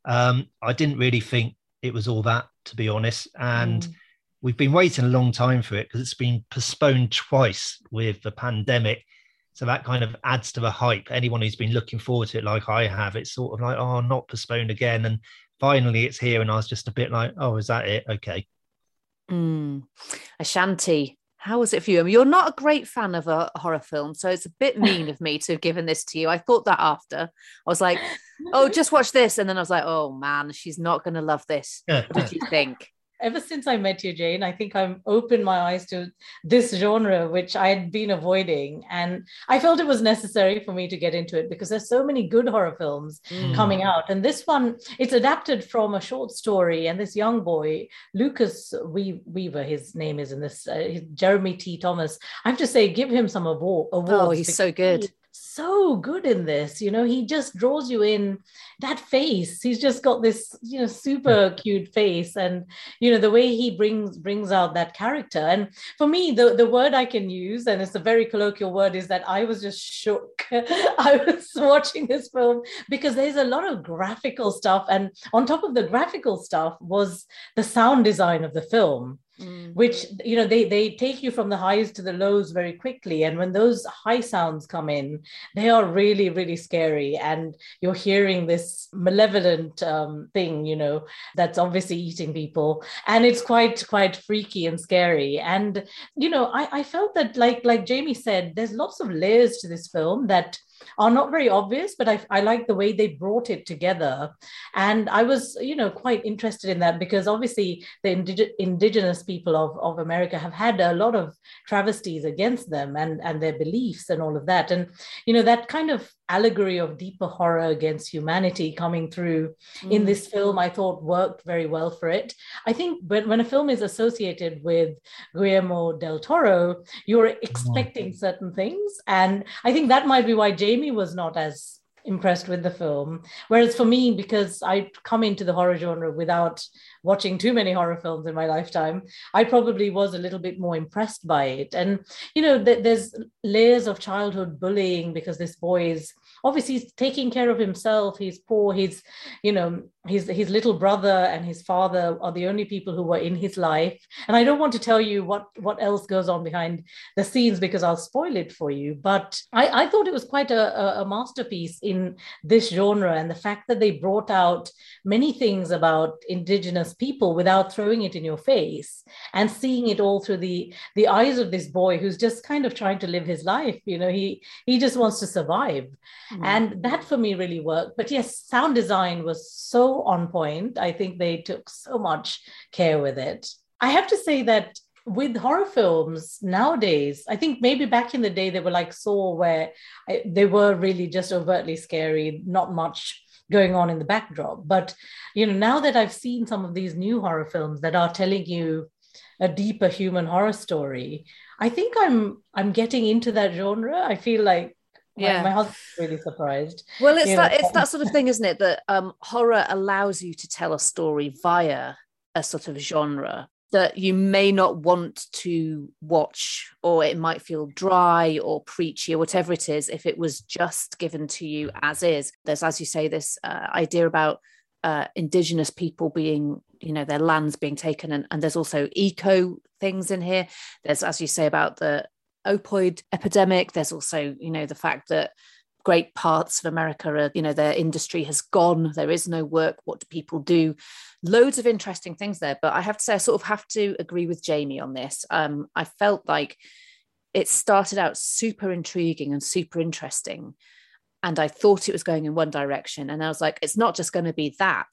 I didn't really think it was all that, to be honest. And we've been waiting a long time for it because it's been postponed twice with the pandemic. So that kind of adds to the hype. Anyone who's been looking forward to it like I have, it's sort of like, oh, not postponed again. And finally it's here, and I was just a bit like, oh, is that it? Okay. Ashanti, how was it for you? I mean, you're not a great fan of a horror film, so it's a bit mean of me to have given this to you. I thought that after. I was like, oh, just watch this. And then I was like, oh man, she's not going to love this. What did you think? Ever since I met you, Jane, I think I've opened my eyes to this genre, which I had been avoiding. And I felt it was necessary for me to get into it because there's so many good horror films coming out. And this one, it's adapted from a short story. And this young boy, Lucas Weaver, his name is in this, Jeremy T. Thomas. I have to say, give him some awards. Oh, he's so good. so good in this. He just draws you in. That face, he's just got this, super cute face, and the way he brings out that character. And for me, the word I can use, and it's a very colloquial word, is that I was just shook. I was watching this film because there's a lot of graphical stuff, and on top of the graphical stuff was the sound design of the film. Which they take you from the highs to the lows very quickly, and when those high sounds come in, they are really, really scary, and you're hearing this malevolent thing that's obviously eating people, and it's quite freaky and scary. And I felt that, like Jamie said, there's lots of layers to this film that are not very obvious, but I like the way they brought it together. And I was, quite interested in that, because obviously the indigenous people of America have had a lot of travesties against them and their beliefs and all of that. And, that kind of allegory of deeper horror against humanity coming through in this film, I thought worked very well for it. I think when a film is associated with Guillermo del Toro, you're expecting certain things. And I think that might be why Jamie was not as impressed with the film. Whereas for me, because I come into the horror genre without watching too many horror films in my lifetime, I probably was a little bit more impressed by it. And, there's layers of childhood bullying, because this boy is obviously he's taking care of himself. He's poor. He's, his little brother and his father are the only people who were in his life. And I don't want to tell you what else goes on behind the scenes, because I'll spoil it for you. But I thought it was quite a masterpiece in this genre, and the fact that they brought out many things about indigenous people without throwing it in your face, and seeing it all through the eyes of this boy who's just kind of trying to live his life. He just wants to survive. And that for me really worked. But yes, sound design was so on point. I think they took so much care with it. I have to say that with horror films nowadays, I think maybe back in the day they were like Saw, where they were really just overtly scary, not much going on in the backdrop. But now that I've seen some of these new horror films that are telling you a deeper human horror story, I think I'm getting into that genre. I feel like my husband's really surprised. Well, it's that sort of thing, isn't it? That horror allows you to tell a story via a sort of genre that you may not want to watch, or it might feel dry or preachy or whatever it is if it was just given to you as is. There's, as you say, this idea about indigenous people being, their lands being taken, and there's also eco things in here. There's, as you say, about the opioid epidemic. There's also, the fact that great parts of America are, their industry has gone. There is no work. What do people do? Loads of interesting things there. But I have to say, I sort of have to agree with Jamie on this. I felt like it started out super intriguing and super interesting, and I thought it was going in one direction. And I was like, it's not just going to be that.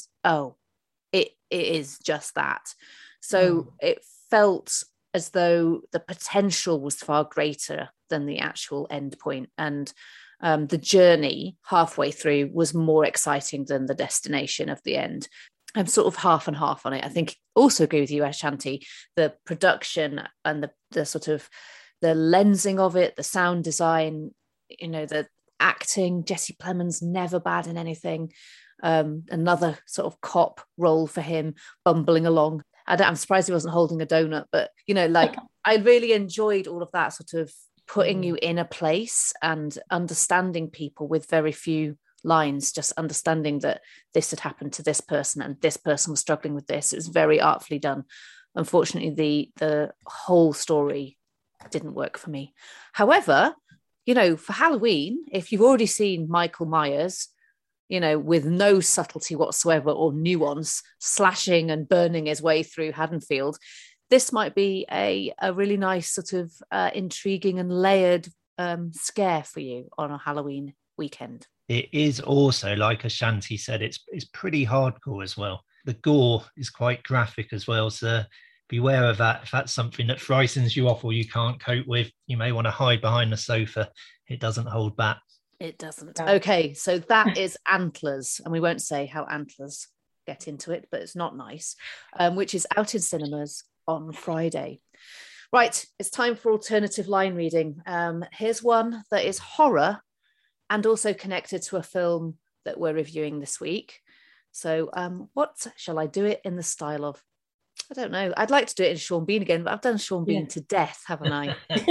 It is just that. So it felt as though the potential was far greater than the actual end point. And the journey halfway through was more exciting than the destination of the end. I'm sort of half and half on it. I think also agree with you, Ashanti, the production and the sort of the lensing of it, the sound design, the acting. Jesse Plemons, never bad in anything. Another sort of cop role for him, bumbling along. I'm surprised he wasn't holding a donut, but I really enjoyed all of that sort of putting you in a place and understanding people with very few lines, just understanding that this had happened to this person and this person was struggling with this. It was very artfully done. Unfortunately, the whole story didn't work for me. However, for Halloween, if you've already seen Michael Myers, with no subtlety whatsoever or nuance, slashing and burning his way through Haddonfield, this might be a really nice sort of intriguing and layered scare for you on a Halloween weekend. It is also, like Ashanti said, it's pretty hardcore as well. The gore is quite graphic as well, so beware of that. If that's something that frightens you off or you can't cope with, you may want to hide behind the sofa. It doesn't hold back. It doesn't. Okay, so that is Antlers, and we won't say how Antlers get into it, but it's not nice, which is out in cinemas on Friday. Right, it's time for alternative line reading. Here's one that is horror and also connected to a film that we're reviewing this week. So what shall I do it in the style of? I don't know. I'd like to do it in Sean Bean again, but I've done Sean Bean to death, haven't I?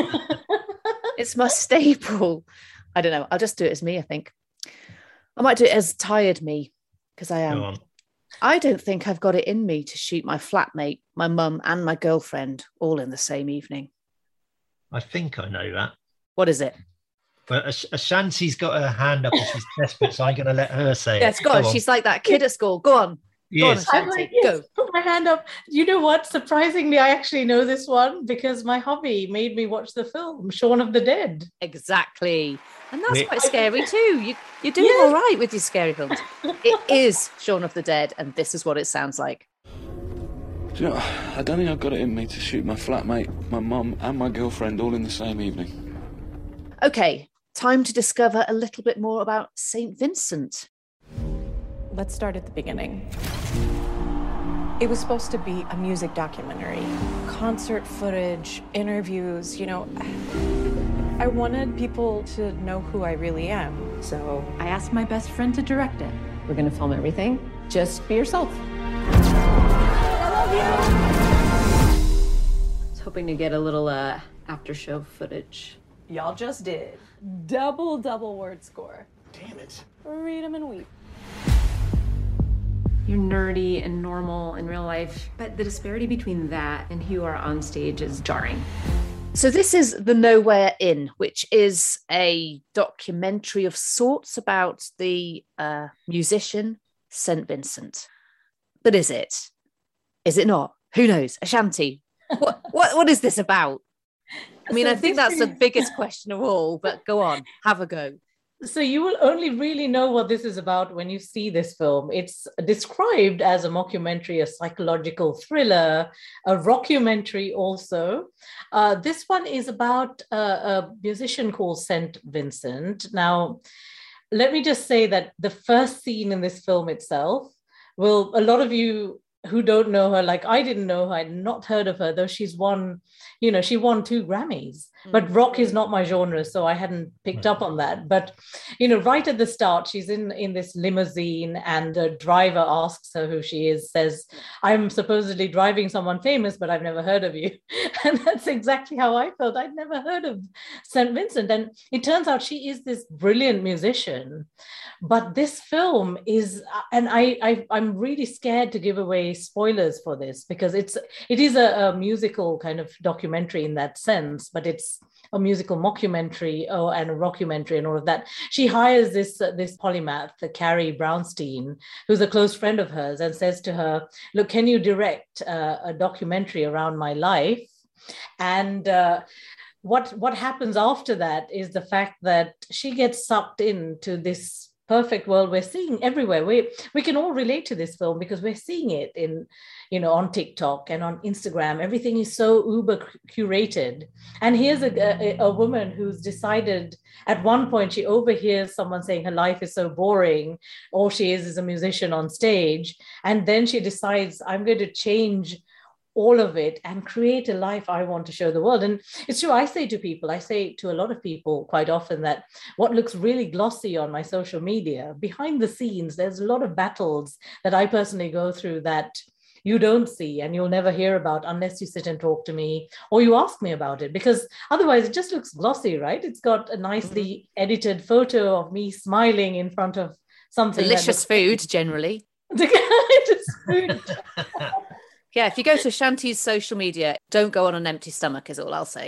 It's my staple. I don't know. I'll just do it as me, I think. I might do it as Tired Me, because I am. Go on. I don't think I've got it in me to shoot my flatmate, my mum, and my girlfriend all in the same evening. I think I know that. What is it? But Ashanti's got her hand up and she's desperate, so I'm going to let her say Yes, it. go on. She's like that kid at school. Go on. Yes. Go on, Ashanti. Go. Put my hand up. You know what? Surprisingly, I actually know this one because my hubby made me watch the film Shaun of the Dead. Exactly. And that's quite scary too. You're doing all right with your scary films. It is Shaun of the Dead, and this is what it sounds like. Do you know, I don't think I've got it in me to shoot my flatmate, my mum, and my girlfriend all in the same evening. Okay, time to discover a little bit more about St. Vincent. Let's start at the beginning. It was supposed to be a music documentary, concert footage, interviews, you know. I wanted people to know who I really am. So I asked my best friend to direct it. We're gonna film everything. Just be yourself. I love you. I was hoping to get a little after show footage. Y'all just did. Double word score. Damn it. Read them and weep. You're nerdy and normal in real life, but the disparity between that and who you are on stage is jarring. So this is The Nowhere Inn, which is a documentary of sorts about the musician St. Vincent. But is it? Is it not? Who knows? Ashanti, what is this about? I mean, I think that's the biggest question of all, but go on, have a go. So you will only really know what this is about when you see this film. It's described as a mockumentary, a psychological thriller, a rockumentary also. This one is about a musician called St. Vincent. Now, let me just say that the first scene in this film itself, well, a lot of you who don't know her, like I didn't know her, I'd not heard of her, though she's won, you know, she won 2 Grammys, but rock is not my genre, so I hadn't picked up on that. But, you know, right at the start, she's in this limousine and the driver asks her who she is, says, I'm supposedly driving someone famous, but I've never heard of you. And that's exactly how I felt. I'd never heard of St. Vincent. And it turns out she is this brilliant musician. But this film is, and I'm really scared to give away spoilers for this because it is a musical kind of documentary in that sense, but it's a musical mockumentary and a rockumentary and all of that. She hires this polymath, Carrie Brownstein, who's a close friend of hers, and says to her, look, can you direct a documentary around my life? And what happens after that is the fact that she gets sucked into this perfect world we're seeing everywhere. We can all relate to this film because we're seeing it in, you know, on TikTok and on Instagram. Everything is so uber curated. And here's a woman who's decided at one point she overhears someone saying her life is so boring. All she is a musician on stage. And then she decides, I'm going to change all of it and create a life I want to show the world. And it's true, I say to a lot of people quite often that what looks really glossy on my social media, behind the scenes, there's a lot of battles that I personally go through that you don't see and you'll never hear about unless you sit and talk to me or you ask me about it, because otherwise it just looks glossy, right? It's got a nicely edited photo of me smiling in front of something. Delicious food, generally. Delicious food. Yeah, if you go to Shanti's social media, don't go on an empty stomach is all I'll say.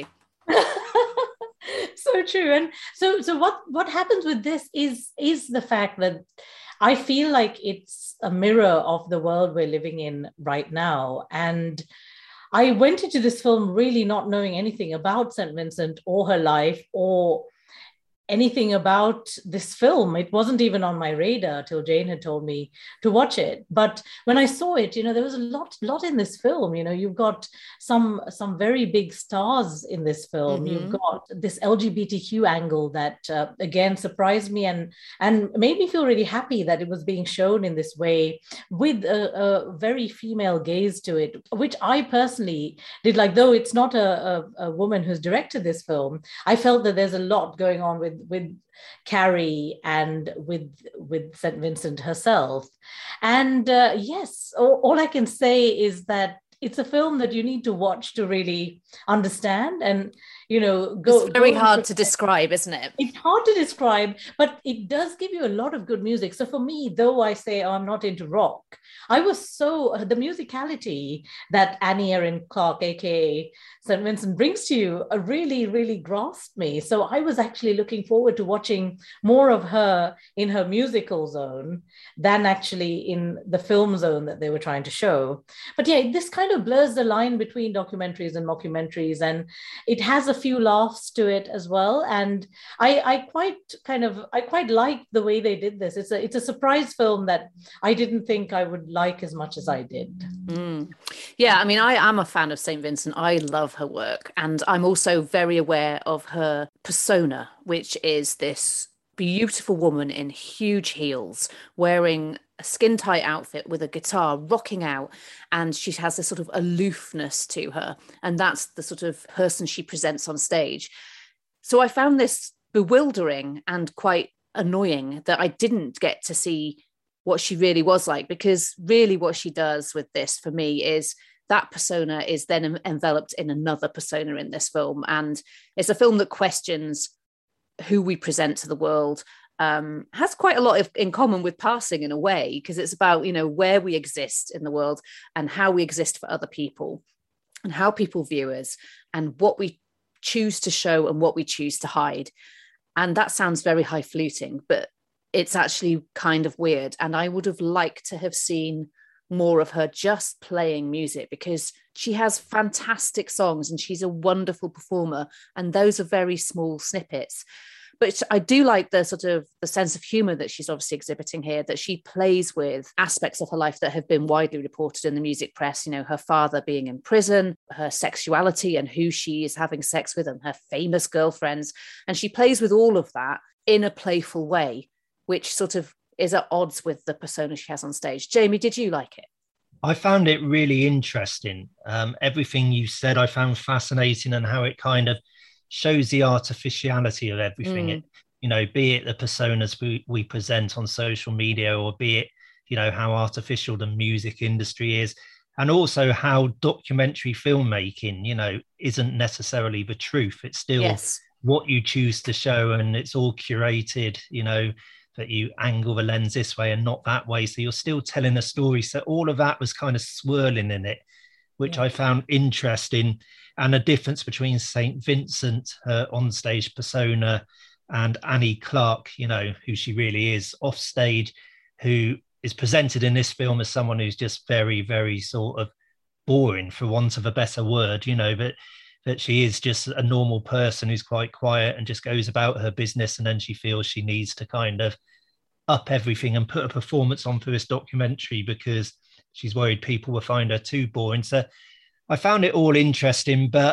So true. And so what happens with this is the fact that I feel like it's a mirror of the world we're living in right now. And I went into this film really not knowing anything about St. Vincent or her life or anything about this film. It wasn't even on my radar till Jane had told me to watch it. But when I saw it, there was a lot in this film. You've got some very big stars in this film. Mm-hmm. You've got this LGBTQ angle that again surprised me and made me feel really happy that it was being shown in this way with a very female gaze to it, which I personally did like. Though it's not a woman who's directed this film, I felt that there's a lot going on with Carrie and with St. Vincent herself. And yes, all I can say is that it's a film that you need to watch to really understand and, it's very hard to describe, isn't it? It's hard to describe, but it does give you a lot of good music. So for me, though I say, I'm not into rock, I was the musicality that Annie Erin Clark, aka St. Vincent, brings to you really, really grasped me. So I was actually looking forward to watching more of her in her musical zone than actually in the film zone that they were trying to show. But yeah, this kind of blurs the line between documentaries and mockumentaries, and it has a few laughs to it as well. And I quite like the way they did this. It's a surprise film that I didn't think I would like as much as I did. Yeah, I mean, I am a fan of St. Vincent. I love her work, and I'm also very aware of her persona, which is this beautiful woman in huge heels wearing a skin-tight outfit with a guitar rocking out, and she has this sort of aloofness to her, and that's the sort of person she presents on stage. So I found this bewildering and quite annoying that I didn't get to see what she really was like, because really what she does with this for me is that persona is then enveloped in another persona in this film, and it's a film that questions who we present to the world. Has quite a lot in common with Passing in a way, because it's about, where we exist in the world and how we exist for other people and how people view us and what we choose to show and what we choose to hide. And that sounds very highfalutin, but it's actually kind of weird. And I would have liked to have seen more of her just playing music, because she has fantastic songs and she's a wonderful performer. And those are very small snippets. But I do like the sort of the sense of humor that she's obviously exhibiting here, that she plays with aspects of her life that have been widely reported in the music press, her father being in prison, her sexuality and who she is having sex with, and her famous girlfriends. And she plays with all of that in a playful way, which sort of is at odds with the persona she has on stage. Jamie, did you like it? I found it really interesting. Everything you said I found fascinating, and how it kind of shows the artificiality of everything. Be it the personas we present on social media, or be it, how artificial the music industry is, and also how documentary filmmaking, isn't necessarily the truth. It's still what you choose to show, and it's all curated, that you angle the lens this way and not that way. So you're still telling a story. So all of that was kind of swirling in it, which I found interesting. And a difference between St. Vincent, her onstage persona, and Annie Clark, who she really is off stage, who is presented in this film as someone who's just very, very sort of boring, for want of a better word, but that she is just a normal person who's quite quiet and just goes about her business. And then she feels she needs to kind of up everything and put a performance on for this documentary because she's worried people will find her too boring. So I found it all interesting, but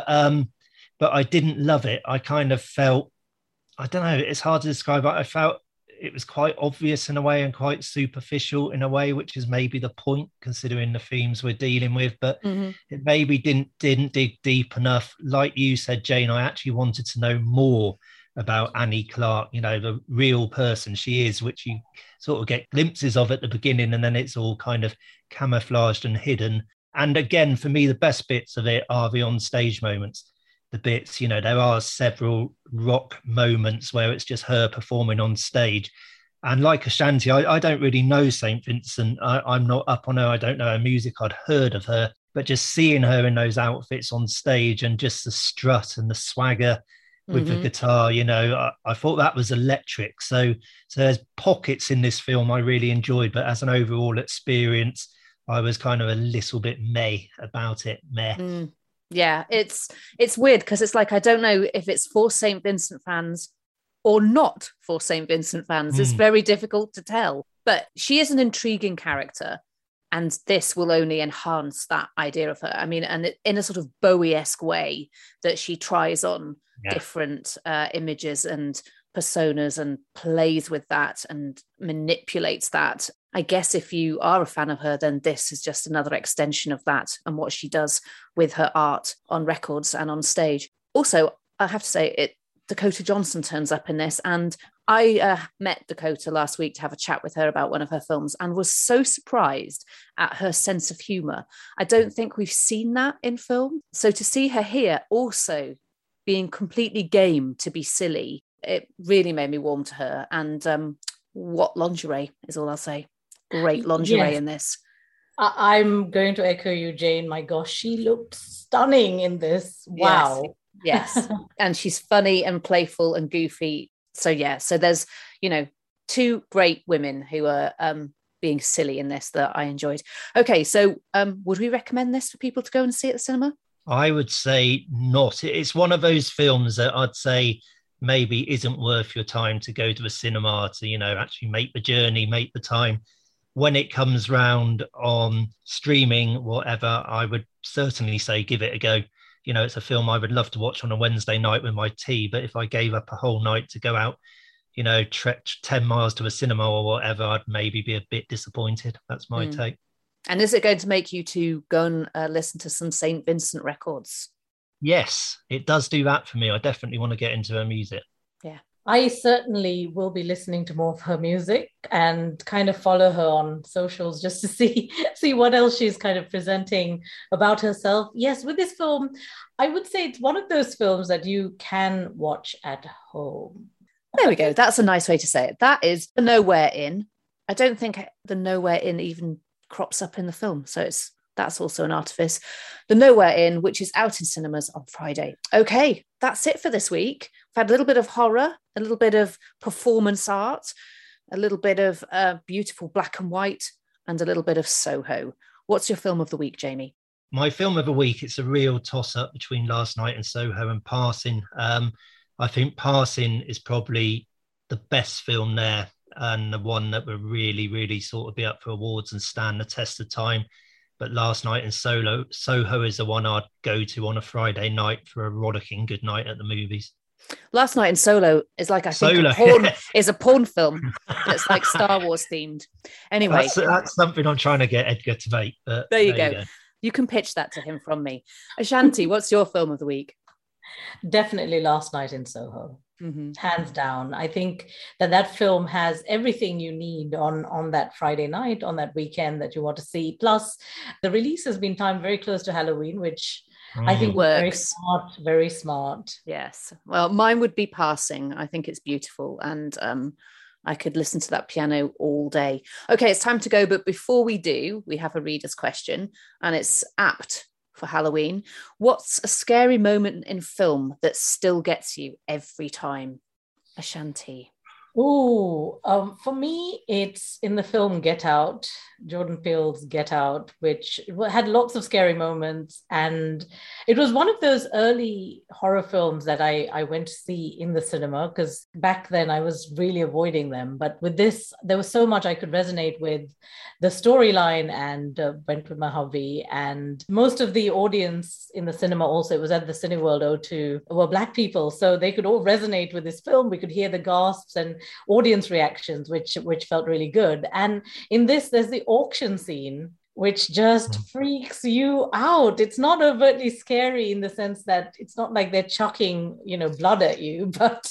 I didn't love it. I kind of felt, I don't know, it's hard to describe. I felt it was quite obvious in a way and quite superficial in a way, which is maybe the point considering the themes we're dealing with, but it maybe didn't dig deep enough. Like you said, Jane, I actually wanted to know more about Annie Clark, the real person she is, which you sort of get glimpses of at the beginning, and then it's all kind of camouflaged and hidden. And again, for me, the best bits of it are the on-stage moments. The bits, there are several rock moments where it's just her performing on stage. And like Ashanti, I don't really know St. Vincent. I'm not up on her. I don't know her music. I'd heard of her. But just seeing her in those outfits on stage and just the strut and the swagger with the guitar, I thought that was electric. So there's pockets in this film I really enjoyed. But as an overall experience, I was kind of a little bit meh about it. Yeah, it's weird because it's like, I don't know if it's for St. Vincent fans or not for St. Vincent fans. It's very difficult to tell. But she is an intriguing character, and this will only enhance that idea of her. I mean, and in a sort of Bowie-esque way that she tries on different images and personas and plays with that and manipulates that. I guess if you are a fan of her, then this is just another extension of that and what she does with her art on records and on stage. Also, I have to say, Dakota Johnson turns up in this, and I met Dakota last week to have a chat with her about one of her films and was so surprised at her sense of humour. I don't think we've seen that in film. So to see her here also being completely game to be silly, it really made me warm to her. And what lingerie is all I'll say. Great lingerie in this. I'm going to echo you, Jane. My gosh, she looked stunning in this. Wow. Yes. And she's funny and playful and goofy. So there's, two great women who are being silly in this that I enjoyed. Okay, so would we recommend this for people to go and see at the cinema? I would say not. It's one of those films that I'd say maybe isn't worth your time to go to a cinema to, actually make the journey, make the time. When it comes round on streaming, whatever, I would certainly say give it a go. It's a film I would love to watch on a Wednesday night with my tea, but if I gave up a whole night to go out, trek 10 miles to a cinema or whatever, I'd maybe be a bit disappointed. That's my take. And is it going to make you to go and listen to some St. Vincent records? Yes, it does do that for me. I definitely want to get into her music. Yeah. I certainly will be listening to more of her music and kind of follow her on socials just to see what else she's kind of presenting about herself. Yes, with this film, I would say it's one of those films that you can watch at home. There we go. That's a nice way to say it. That is The Nowhere Inn. I don't think The Nowhere Inn even crops up in the film. So that's also an artifice. The Nowhere Inn, which is out in cinemas on Friday. Okay, that's it for this week. We've had a little bit of horror, a little bit of performance art, a little bit of beautiful black and white, and a little bit of Soho. What's your film of the week, Jamie? My film of the week, it's a real toss-up between Last Night and Soho and Passing. I think Passing is probably the best film there and the one that will really, really sort of be up for awards and stand the test of time. But Last Night and Soho is the one I'd go to on a Friday night for a rollicking good night at the movies. Last Night in Solo is like, I think, is a porn film that's like Star Wars themed. Anyway. That's something I'm trying to get Edgar to make. But there you go. You can pitch that to him from me. Ashanti, what's your film of the week? Definitely Last Night in Soho. Hands down. I think that film has everything you need on that Friday night, on that weekend that you want to see. Plus, the release has been timed very close to Halloween, which I think works. Very smart. Yes. Well, mine would be Passing. I think it's beautiful, and I could listen to that piano all day. Okay, it's time to go. But before we do, we have a reader's question, and it's apt for Halloween. What's a scary moment in film that still gets you every time? Ashanti. Oh, for me, it's in the film Get Out, Jordan Peele's Get Out, which had lots of scary moments. And it was one of those early horror films that I went to see in the cinema, because back then I was really avoiding them. But with this, there was so much I could resonate with the storyline, and went with my hubby. And most of the audience in the cinema also, it was at the Cineworld O2, were Black people. So they could all resonate with this film. We could hear the gasps and audience reactions, which felt really good. And in this, there's the auction scene, which just freaks you out. It's not overtly scary in the sense that it's not like they're chucking, blood at you, but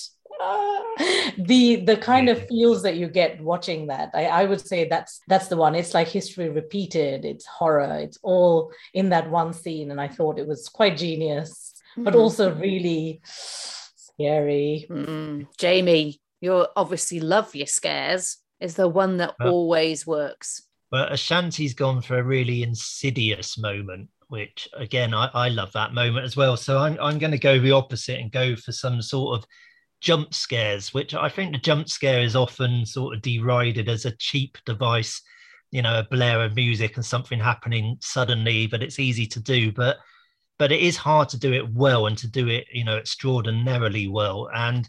the kind of feels that you get watching that, I would say that's the one. It's like history repeated. It's horror. It's all in that one scene, and I thought it was quite genius, but also really scary. Jamie, you obviously love your scares. Is there one that always works? But Ashanti's gone for a really Insidious moment, which again, I love that moment as well. So I'm going to go the opposite and go for some sort of jump scares, which I think the jump scare is often sort of derided as a cheap device, a blare of music and something happening suddenly, but it's easy to do. But it is hard to do it well, and to do it, extraordinarily well. And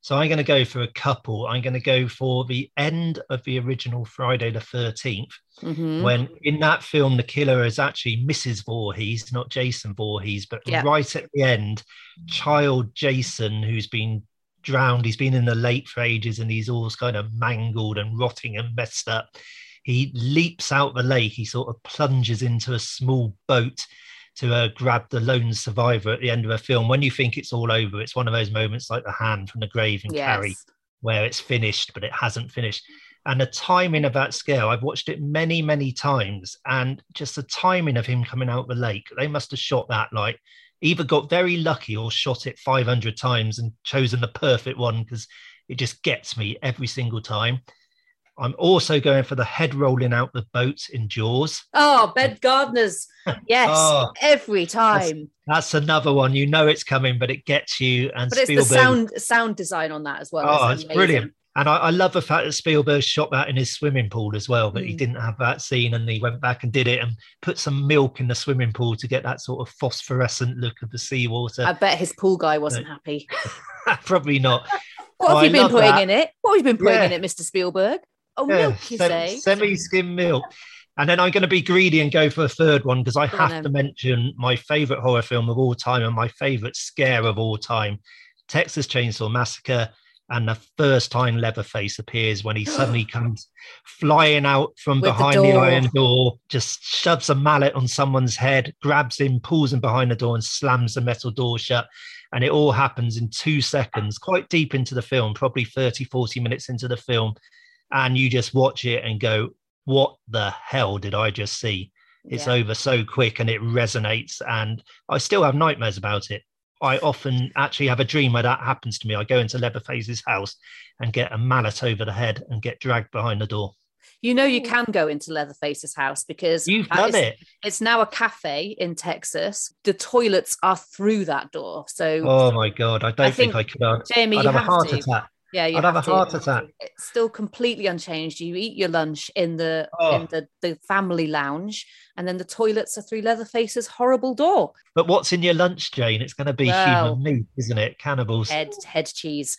So I'm going to go for a couple. I'm going to go for the end of the original Friday the 13th, when in that film, the killer is actually Mrs. Voorhees, not Jason Voorhees, but right at the end, child Jason, who's been drowned, he's been in the lake for ages and he's all kind of mangled and rotting and messed up. He leaps out the lake. He sort of plunges into a small boat to grab the lone survivor at the end of a film. When you think it's all over, it's one of those moments like The Hand from the Grave in Carrie, where it's finished, but it hasn't finished. And the timing of that scare, I've watched it many, many times, and just the timing of him coming out the lake, they must have shot that like either got very lucky or shot it 500 times and chosen the perfect one, because it just gets me every single time. I'm also going for the head rolling out the boat in Jaws. Oh, Ben Gardner's. Yes, every time. That's another one. You know it's coming, but it gets you. And but Spielberg, it's the sound design on that as well. Oh, it's brilliant. And I love the fact that Spielberg shot that in his swimming pool as well, but he didn't have that scene and he went back and did it and put some milk in the swimming pool to get that sort of phosphorescent look of the seawater. I bet his pool guy wasn't happy. Probably not. What have you been putting in it? What have you been putting in it, Mr. Spielberg? Oh, milk, you say? Semi-skim milk. And then I'm going to be greedy and go for a third one, because I have to mention my favourite horror film of all time and my favourite scare of all time, Texas Chainsaw Massacre. And the first time Leatherface appears, when he suddenly comes flying out from behind the iron door, just shoves a mallet on someone's head, grabs him, pulls him behind the door and slams the metal door shut. And it all happens in 2 seconds, quite deep into the film, probably 30, 40 minutes into the film. And you just watch it and go, what the hell did I just see? It's over so quick and it resonates. And I still have nightmares about it. I often actually have a dream where that happens to me. I go into Leatherface's house and get a mallet over the head and get dragged behind the door. You know, you can go into Leatherface's house because you've done it. It's now a cafe in Texas. The toilets are through that door. So, oh my God, I don't think I could. Jamie, I'd have a heart attack. Yeah, I'd have a heart attack. It's still completely unchanged. You eat your lunch in the family lounge, and then the toilets are through Leatherface's horrible door. But what's in your lunch, Jane? It's going to be human meat, isn't it? Cannibals. Head cheese.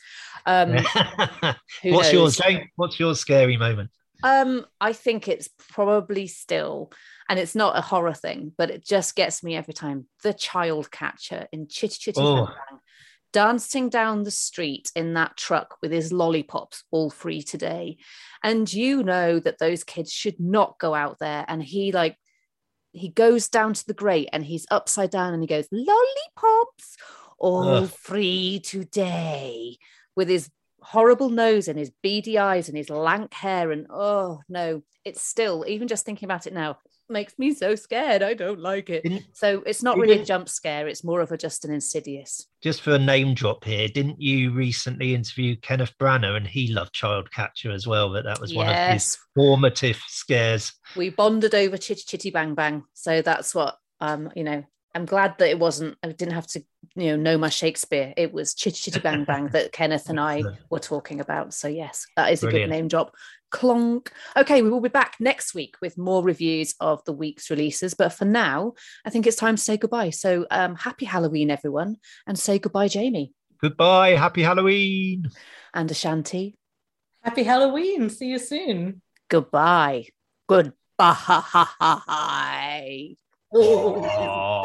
What's yours, Jane? What's your scary moment? I think it's probably still, and it's not a horror thing, but it just gets me every time. The child catcher in Chitty Chitty Bang Bang, dancing down the street in that truck with his lollipops, all free today. And you know that those kids should not go out there. And he goes down to the grate and he's upside down and he goes, lollipops, all free today, with his horrible nose and his beady eyes and his lank hair. And oh no, it's still, even just thinking about it now, makes me so scared. I don't like it. So it's not really a jump scare. It's more of just an insidious. Just for a name drop here, didn't you recently interview Kenneth Branagh, and he loved Child Catcher as well? That was one of his formative scares. We bonded over Chitty Chitty Bang Bang. So that's what, I'm glad that I didn't have to, know my Shakespeare. It was Chitty Chitty Bang Bang that Kenneth and I were talking about. So yes, that is a good name drop. Clonk. Okay, we will be back next week with more reviews of the week's releases. But for now, I think it's time to say goodbye. So happy Halloween, everyone. And say goodbye, Jamie. Goodbye. Happy Halloween. And Ashanti. Happy Halloween. See you soon. Goodbye. Goodbye. Oh.